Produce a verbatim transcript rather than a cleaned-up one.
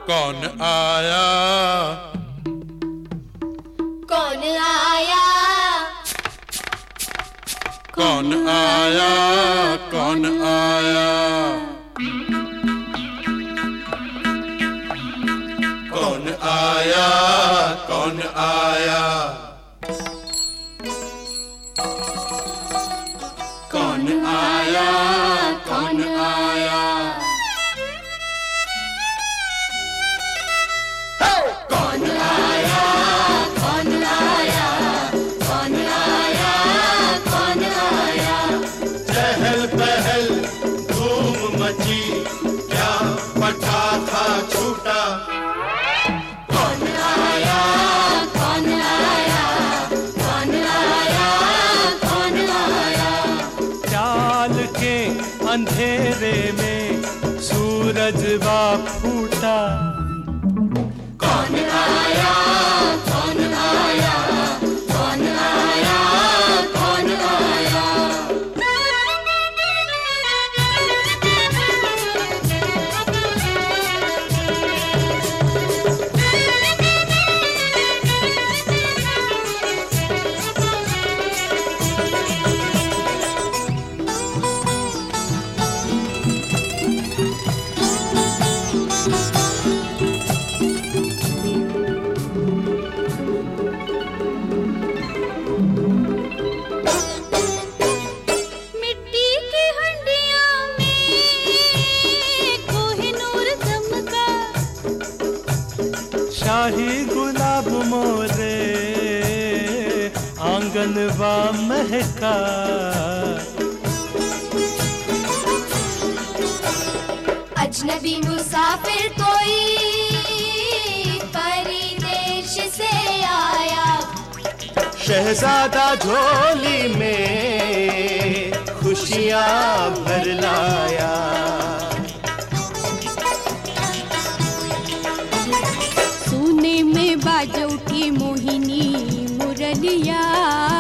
कौन आया कौन आया कौन आया कौन आया कौन आया कौन आया कौन आया कौन आया कौन आया कौन आया कौन आया कौन आया चहल पहल धूम मची क्या पटाखा छूटा कौन आया कौन आया कौन आया कौन आया चाल के अंधेरे में सूरज वा फूटा कौन आया कौन आया कौन आया कौन आया मिट्टी की हंडियों में कोहिनूर चमका शाही गुलाब मोरे आंगन वा महका अजनबी मुसाफिर कोई परदेश से आया शहजादा झोली में खुशियाँ भर लाया सोने में बाजों की मोहिनी मुरलिया